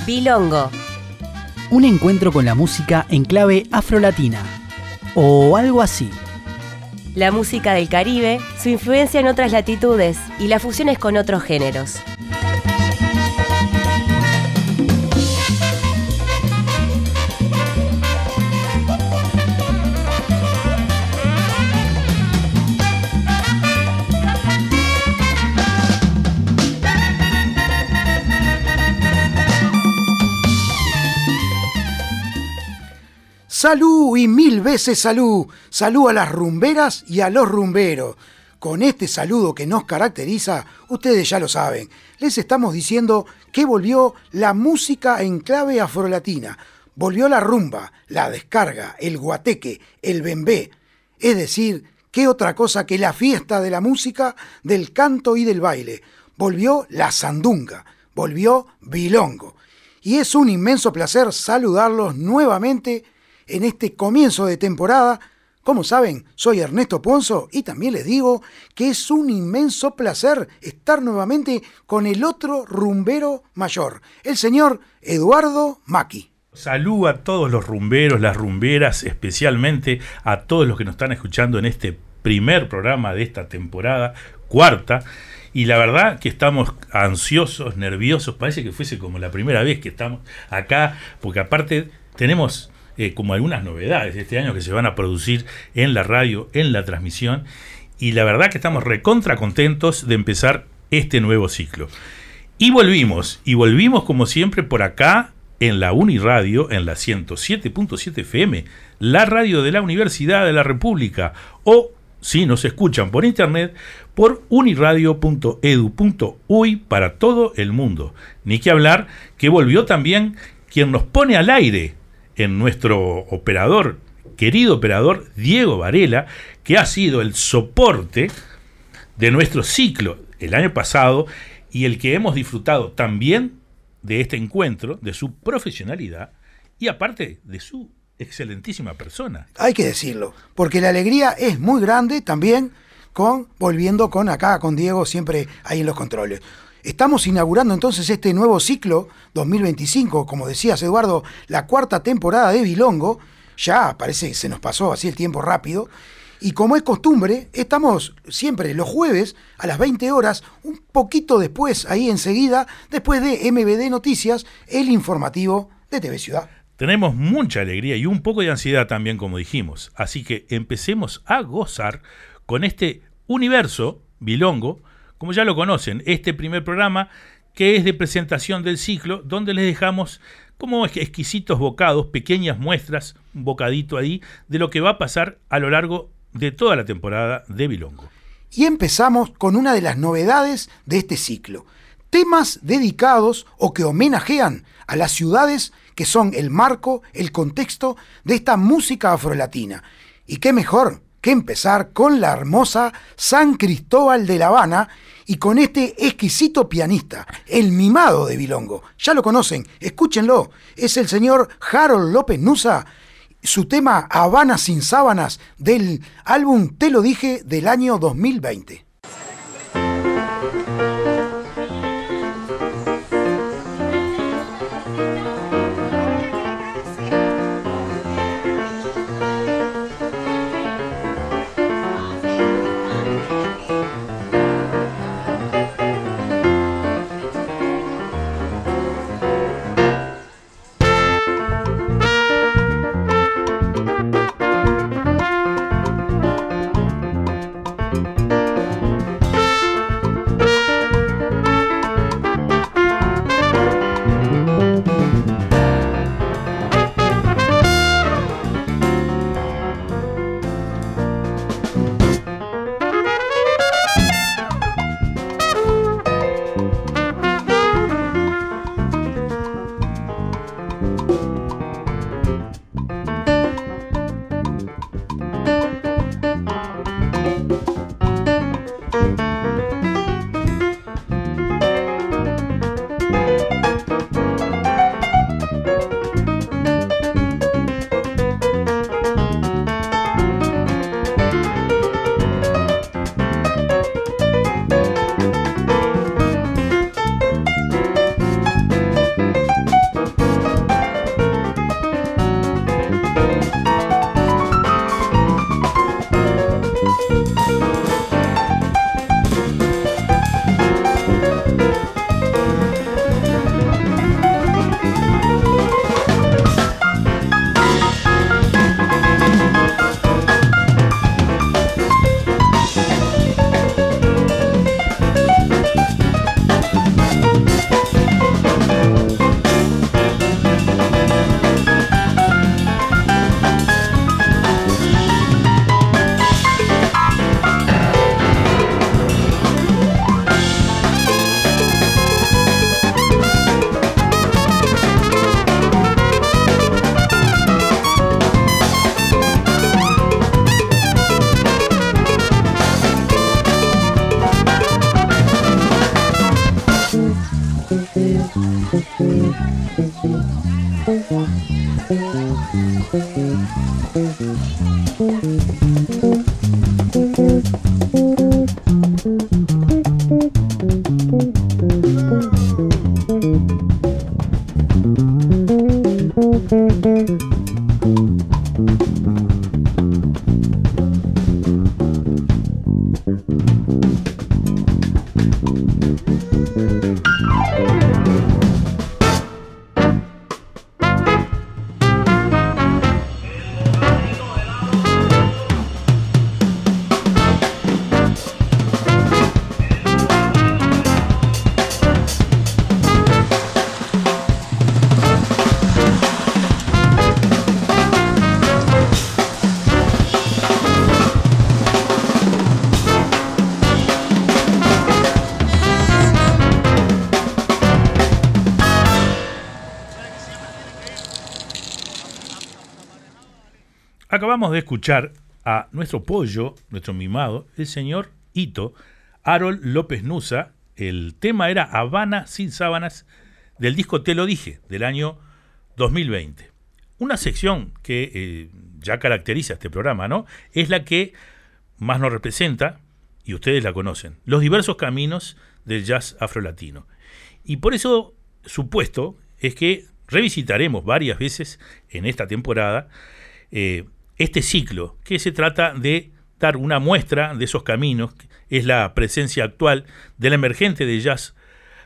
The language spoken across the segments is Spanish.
Bilongo. Un encuentro con la música en clave afrolatina. O algo así. La música del Caribe, su influencia en otras latitudes y las fusiones con otros géneros. Salud y mil veces salud. Salud a las rumberas y a los rumberos. Con este saludo que nos caracteriza, ustedes ya lo saben, les estamos diciendo que volvió la música en clave afrolatina. Volvió la rumba, la descarga, el guateque, el bembé. Es decir, ¿qué otra cosa que la fiesta de la música, del canto y del baile? Volvió la sandunga, volvió Bilongo. Y es un inmenso placer saludarlos nuevamente en este comienzo de temporada. Como saben, soy Ernesto Ponzo y también les digo que es un inmenso placer estar nuevamente con el otro rumbero mayor, el señor Eduardo Maki. Salud a todos los rumberos, las rumberas, especialmente a todos los que nos están escuchando en este primer programa de esta temporada, cuarta. Y la verdad que estamos ansiosos, nerviosos, parece que fuese como la primera vez que estamos acá, porque aparte tenemos como algunas novedades de este año que se van a producir en la radio, en la transmisión, y la verdad que estamos recontra contentos de empezar este nuevo ciclo. Y volvimos como siempre por acá en la Uniradio, en la 107.7 FM, la radio de la Universidad de la República, o si nos escuchan por internet, por uniradio.edu.uy para todo el mundo. Ni que hablar que volvió también quien nos pone al aire en nuestro operador, querido operador Diego Varela, que ha sido el soporte de nuestro ciclo el año pasado y el que hemos disfrutado también de este encuentro, de su profesionalidad y aparte de su excelentísima persona. Hay que decirlo, porque la alegría es muy grande también volviendo con acá, con Diego siempre ahí en los controles. Estamos inaugurando entonces este nuevo ciclo 2025, como decías Eduardo, la cuarta temporada de Bilongo. Ya parece que se nos pasó así el tiempo rápido. Y como es costumbre, estamos siempre los jueves a las 20 horas, un poquito después, ahí enseguida, después de MBD Noticias, el informativo de TV Ciudad. Tenemos mucha alegría y un poco de ansiedad también, como dijimos. Así que empecemos a gozar con este universo Bilongo, como ya lo conocen, este primer programa que es de presentación del ciclo, donde les dejamos como exquisitos bocados, pequeñas muestras, un bocadito ahí, de lo que va a pasar a lo largo de toda la temporada de Bilongo. Y empezamos con una de las novedades de este ciclo. Temas dedicados o que homenajean a las ciudades que son el marco, el contexto de esta música afrolatina. Y qué mejor que empezar con la hermosa San Cristóbal de La Habana y con este exquisito pianista, el mimado de Bilongo. Ya lo conocen, escúchenlo. Es el señor Harold López Nussa, su tema Habana sin sábanas del álbum Te lo dije del año 2020. Acabamos de escuchar a nuestro pollo, nuestro mimado, el señor Hito, Harold López Nussa. El tema era Habana sin sábanas, del disco Te lo dije, del año 2020. Una sección que ya caracteriza este programa, ¿no? Es la que más nos representa, y ustedes la conocen, los diversos caminos del jazz afrolatino. Y por eso, supuesto, es que revisitaremos varias veces en esta temporada este ciclo, que se trata de dar una muestra de esos caminos, es la presencia actual del emergente de jazz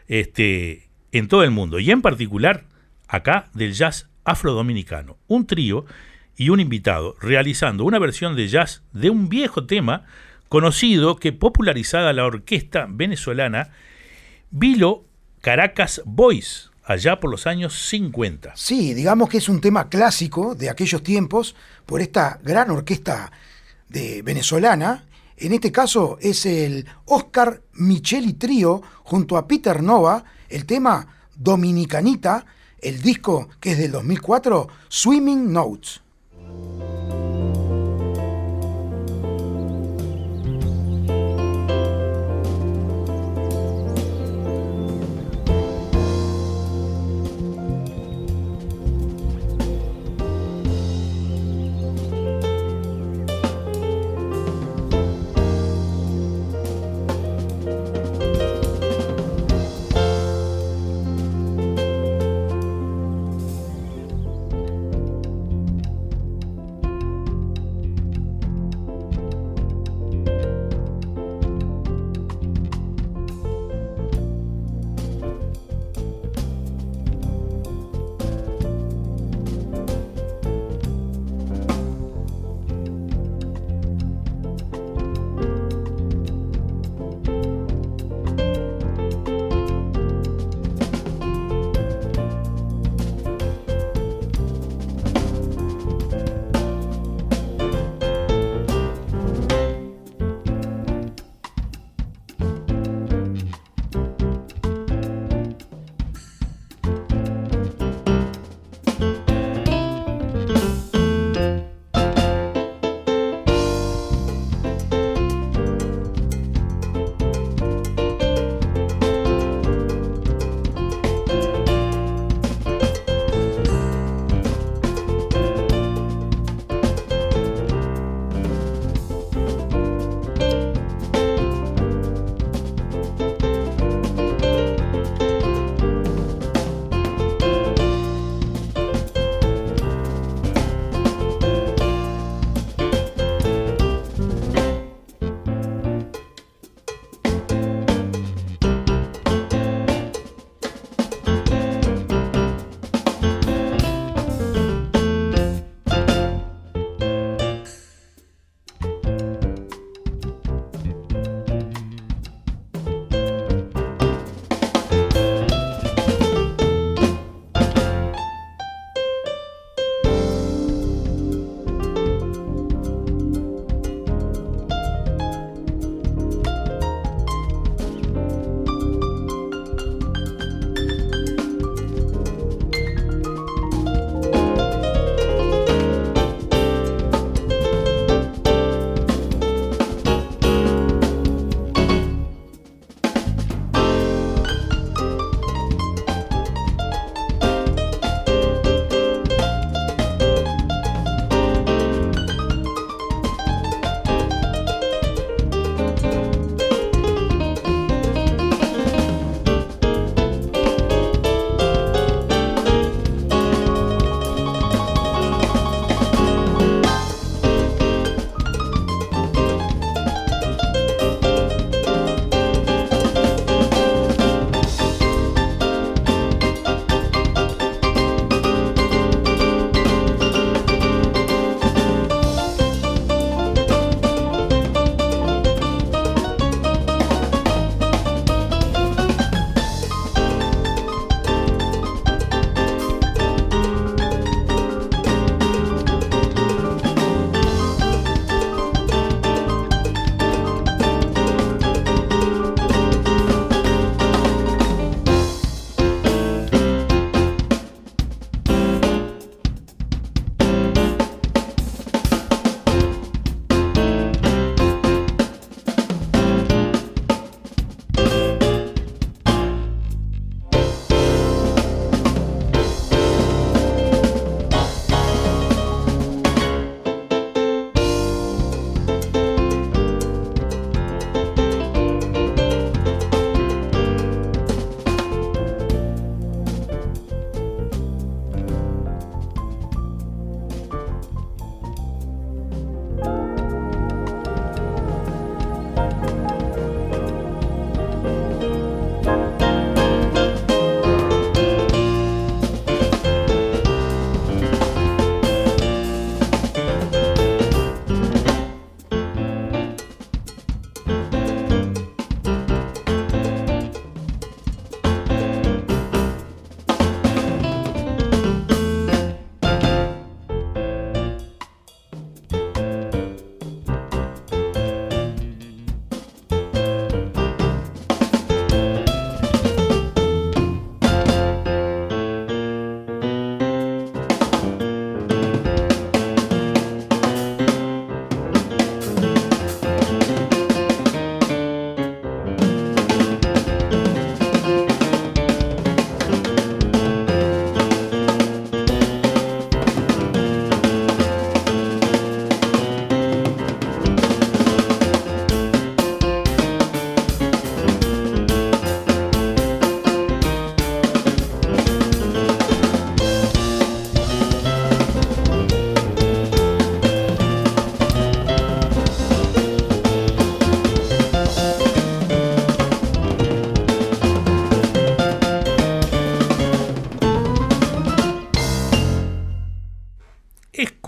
en todo el mundo, y en particular acá del jazz afrodominicano. Un trío y un invitado realizando una versión de jazz de un viejo tema conocido que popularizada la orquesta venezolana Vilo Caracas Boys, allá por los años 50. Sí, digamos que es un tema clásico de aquellos tiempos por esta gran orquesta venezolana. En este caso es el Oscar Micheli Trío junto a Peter Nova, el tema Dominicanita, el disco que es del 2004, Swimming Notes.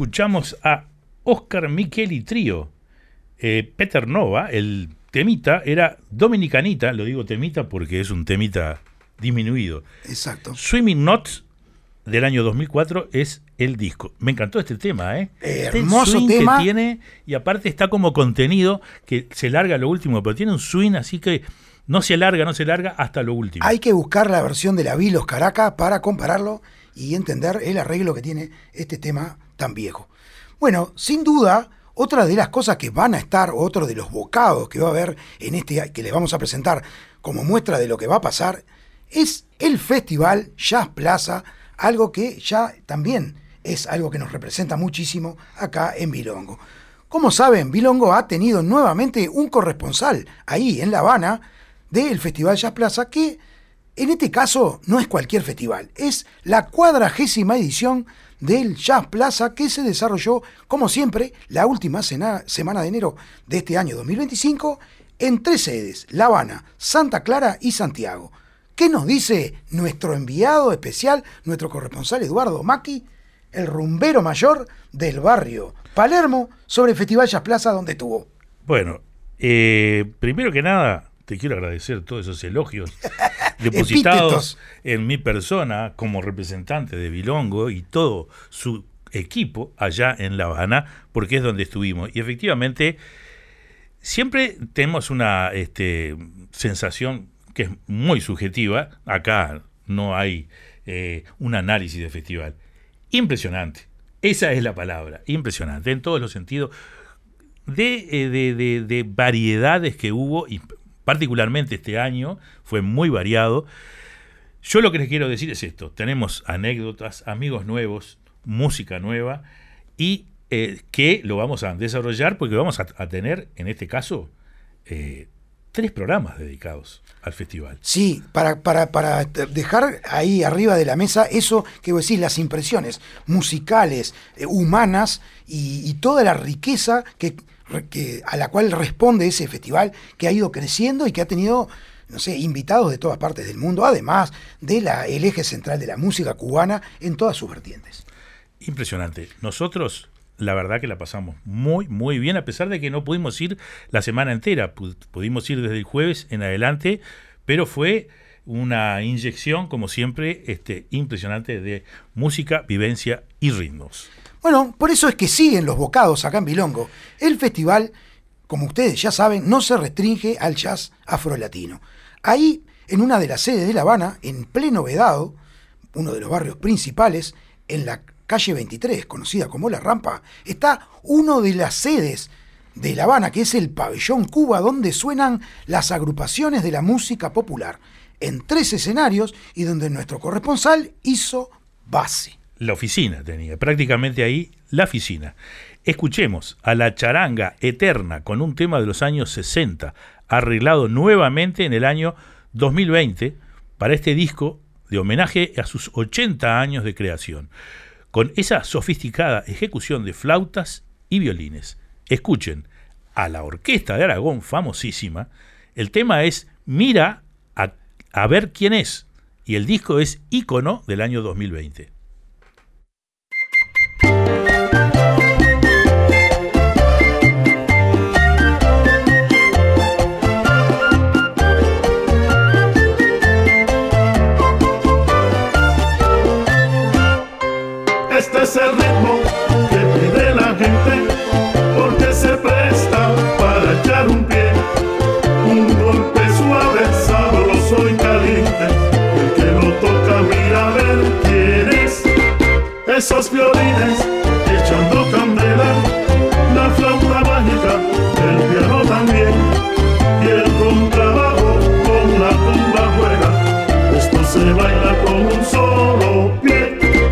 escuchamos a Oscar Micheli Trío. Peter Nova, el temita, era Dominicanita, lo digo temita porque es un temita disminuido. Exacto. Swimming Notes del año 2004 es el disco. Me encantó este tema, hermoso swing tema que tiene, y aparte está como contenido, que se larga lo último, pero tiene un swing así que no se larga hasta lo último. Hay que buscar la versión de la Vilos Caracas para compararlo y entender el arreglo que tiene este tema tan viejo. Bueno, sin duda, otra de las cosas que van a estar, otro de los bocados que va a haber en este, que les vamos a presentar como muestra de lo que va a pasar, es el Festival Jazz Plaza, algo que ya también es algo que nos representa muchísimo acá en Bilongo. Como saben, Bilongo ha tenido nuevamente un corresponsal ahí en La Habana del Festival Jazz Plaza, que en este caso no es cualquier festival, es la 40ª edición del Jazz Plaza, que se desarrolló, como siempre, la última semana de enero de este año 2025, en 3 sedes: La Habana, Santa Clara y Santiago. ¿Qué nos dice nuestro enviado especial, nuestro corresponsal Eduardo Macchi, el rumbero mayor del barrio Palermo, sobre el Festival Jazz Plaza donde estuvo? Bueno, primero que nada, te quiero agradecer todos esos elogios depositados en mi persona como representante de Bilongo y todo su equipo allá en La Habana, porque es donde estuvimos. Y efectivamente, siempre tenemos una sensación que es muy subjetiva. Acá no hay un análisis de festival. Impresionante. Esa es la palabra, impresionante, en todos los sentidos, de variedades que hubo, y particularmente este año fue muy variado. Yo lo que les quiero decir es esto: tenemos anécdotas, amigos nuevos, música nueva, y que lo vamos a desarrollar porque vamos a tener, en este caso, 3 programas dedicados al festival. Sí, para dejar ahí arriba de la mesa eso que vos decís, las impresiones musicales, humanas y toda la riqueza que a la cual responde ese festival, que ha ido creciendo y que ha tenido, no sé, invitados de todas partes del mundo, además del eje central de la música cubana en todas sus vertientes. Impresionante. Nosotros, la verdad que la pasamos muy, muy bien, a pesar de que no pudimos ir la semana entera. Pudimos ir desde el jueves en adelante, pero fue una inyección, como siempre, impresionante de música, vivencia y ritmos. Bueno, por eso es que siguen los bocados acá en Bilongo. El festival, como ustedes ya saben, no se restringe al jazz afrolatino. Ahí, en una de las sedes de La Habana, en pleno Vedado, uno de los barrios principales, en la calle 23, conocida como La Rampa, está uno de las sedes de La Habana, que es el Pabellón Cuba, donde suenan las agrupaciones de la música popular, en 3 escenarios, y donde nuestro corresponsal hizo base. La oficina tenía, prácticamente ahí la oficina. Escuchemos a La Charanga Eterna con un tema de los años 60, arreglado nuevamente en el año 2020 para este disco de homenaje a sus 80 años de creación, con esa sofisticada ejecución de flautas y violines. Escuchen a la Orquesta de Aragón, famosísima. El tema es Mira a ver quién es, y el disco es Ícono del año 2020. Este es el ritmo que pide la gente, porque se presta para echar un pie, un golpe suave, sabroso y caliente. El que lo toca mira a ver quién es. Esos violines echando candela, la flauta mágica, el piano también, y el contrabajo con la tumba juega. Esto se baila con un solo pie.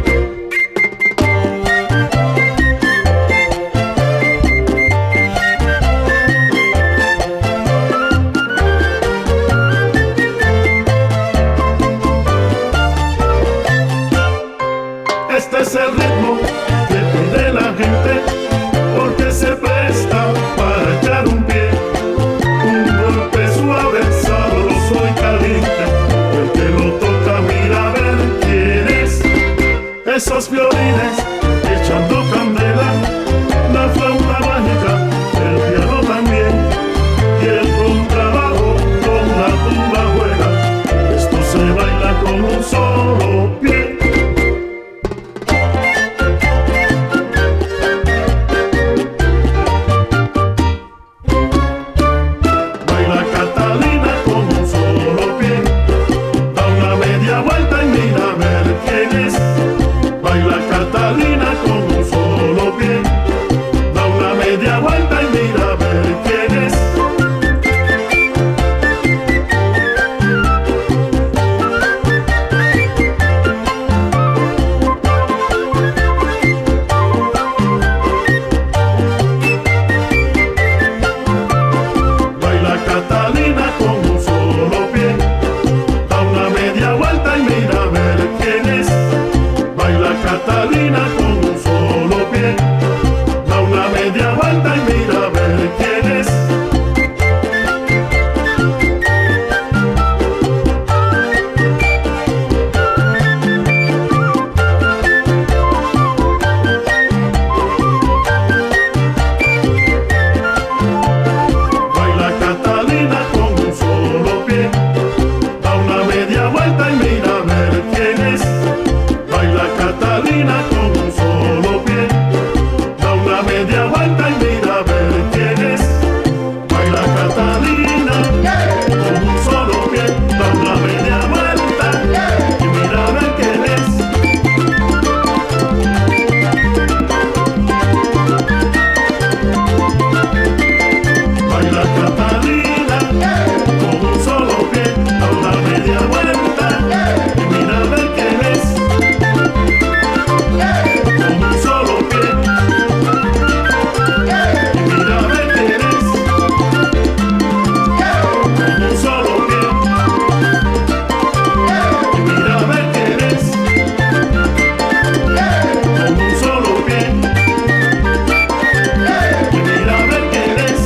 Este es el ritmo que pide la gente, porque se presta para echar un pie, un golpe suave, sabroso y caliente. El que lo toca mira a ver quién es. Esos violines echando candela, Catalina con un solo pie da una media vuelta y mira a ver quién es. Baila Catalina con un solo pie da una media vuelta y mira a ver quién es. Baila Catalina con un solo pie da una media vuelta y mira a ver quién es. Con un solo pie y mira a ver quién es. Con un solo pie y mira a ver quién es. Con un solo pie y mira a ver quién es.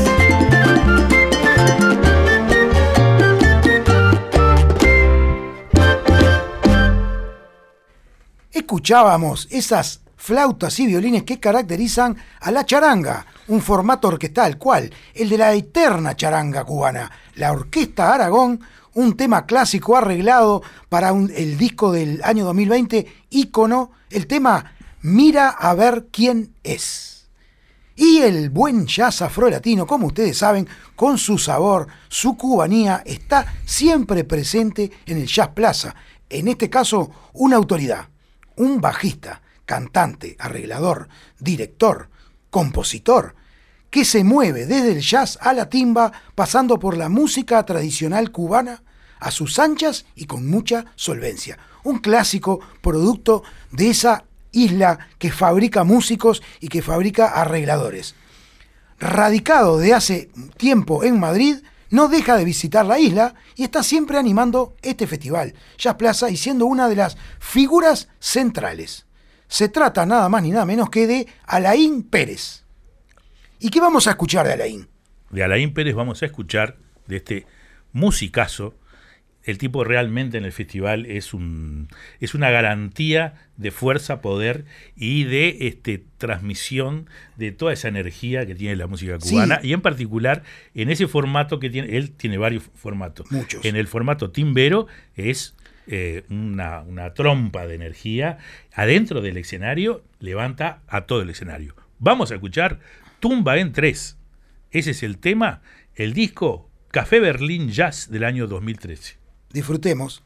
Escuchábamos esas flautas y violines que caracterizan a la charanga, un formato orquestal, ¿cuál? El de la eterna charanga cubana, la Orquesta Aragón, un tema clásico arreglado para el disco del año 2020, ícono, el tema Mira a ver quién es. Y el buen jazz afrolatino, como ustedes saben, con su sabor, su cubanía, está siempre presente en el Jazz Plaza. En este caso, una autoridad, un bajista, cantante, arreglador, director, compositor, que se mueve desde el jazz a la timba, pasando por la música tradicional cubana, a sus anchas y con mucha solvencia. Un clásico producto de esa isla que fabrica músicos y que fabrica arregladores. Radicado de hace tiempo en Madrid, no deja de visitar la isla y está siempre animando este festival, Jazz Plaza, y siendo una de las figuras centrales. Se trata nada más ni nada menos que de Alain Pérez. ¿Y qué vamos a escuchar de Alain? De Alain Pérez vamos a escuchar de este musicazo. El tipo realmente en el festival es una garantía de fuerza, poder y de transmisión de toda esa energía que tiene la música cubana, sí. Y en particular en ese formato que tiene, él tiene varios formatos. Muchos. En el formato timbero es una trompa de energía. Adentro del escenario levanta a todo el escenario. Vamos a escuchar Tumba en 3. Ese es el tema, el disco Café Berlín Jazz del año 2013. Disfrutemos.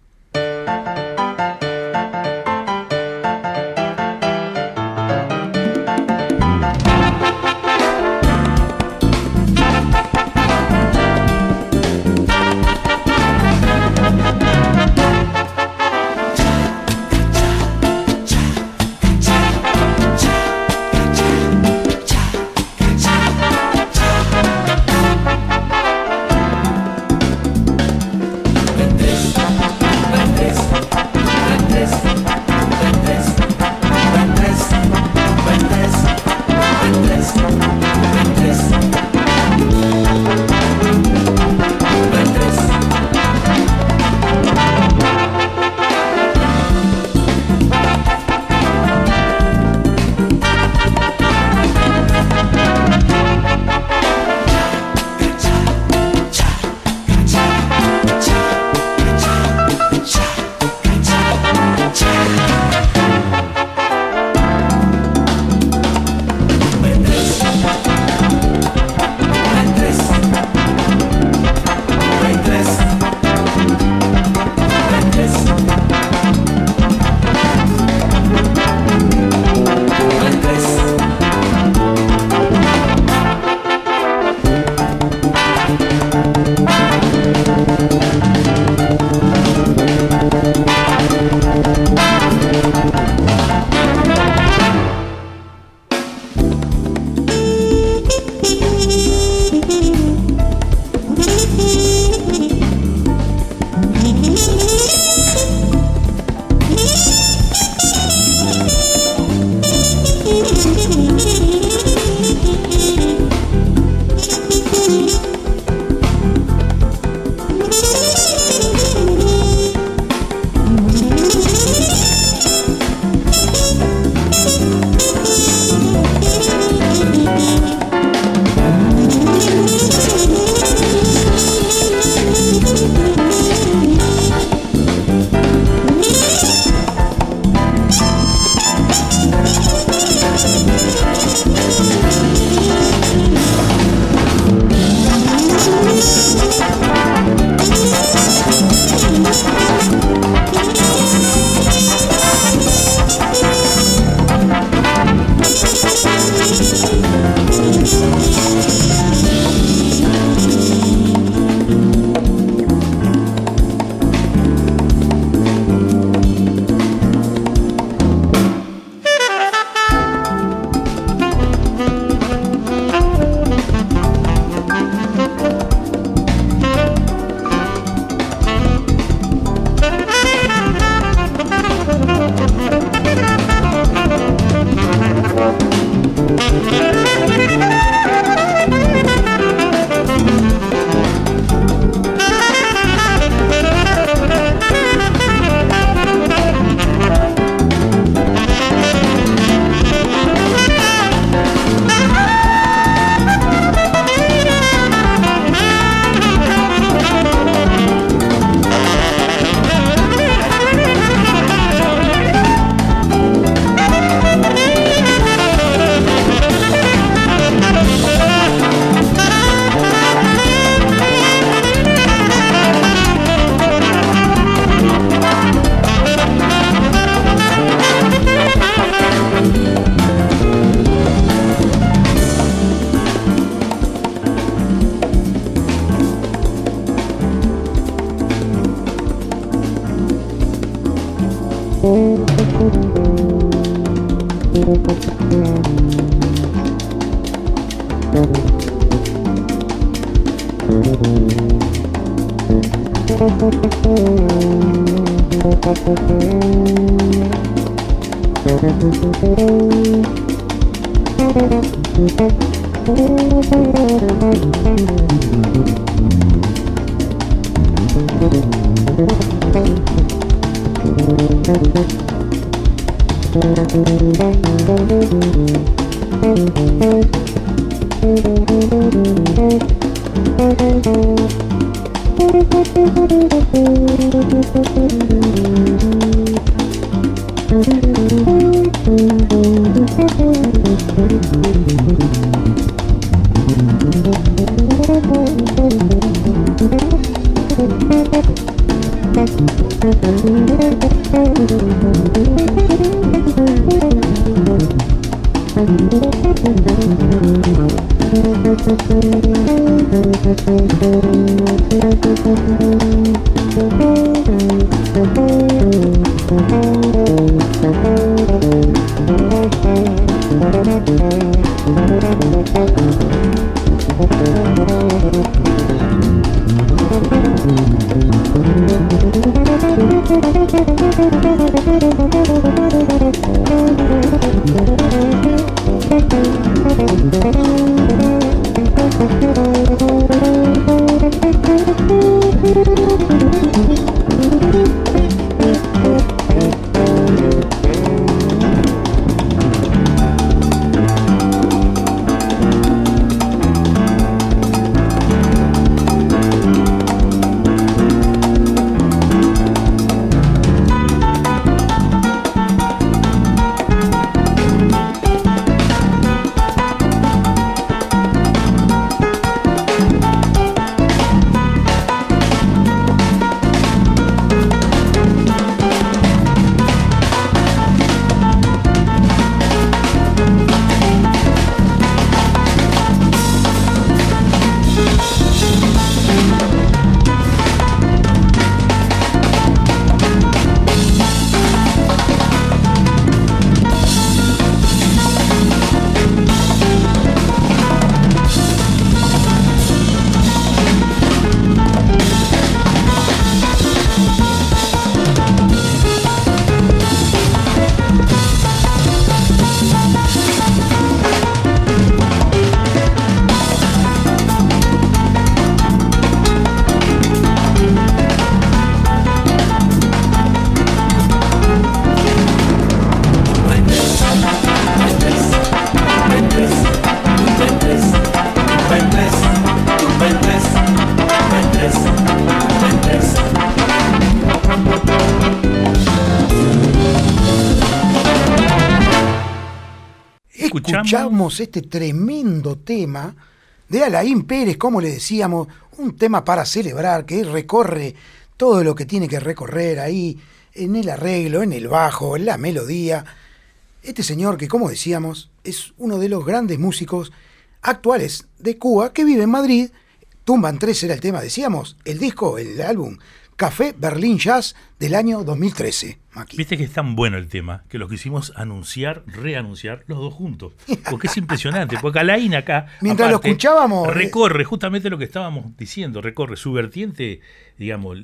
Escuchamos este tremendo tema de Alain Pérez, como le decíamos, un tema para celebrar, que recorre todo lo que tiene que recorrer ahí, en el arreglo, en el bajo, en la melodía. Este señor que, como decíamos, es uno de los grandes músicos actuales de Cuba, que vive en Madrid. Tumban 3 era el tema, decíamos, el disco, el álbum Café Berlín Jazz del año 2013. Maki. Viste que es tan bueno el tema que lo quisimos reanunciar los dos juntos. Porque es impresionante, porque Alain acá, mientras aparte, lo escuchábamos, recorre justamente lo que estábamos diciendo, recorre su vertiente, digamos,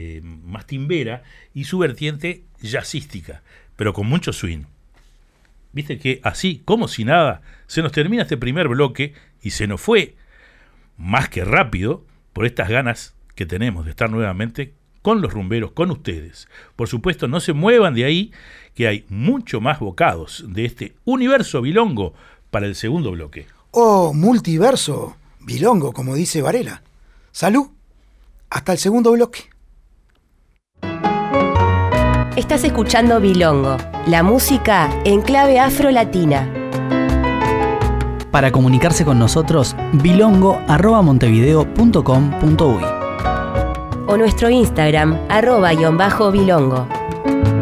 más timbera y su vertiente jazzística, pero con mucho swing. Viste que así, como si nada, se nos termina este primer bloque y se nos fue más que rápido por estas ganas que tenemos de estar nuevamente con los rumberos, con ustedes. Por supuesto, no se muevan de ahí, que hay mucho más bocados de este universo bilongo para el segundo bloque. O multiverso bilongo, como dice Varela. Salud, hasta el segundo bloque. Estás escuchando Bilongo, la música en clave afro-latina. Para comunicarse con nosotros, bilongo@montevideo.com.uy o nuestro Instagram @bilongo.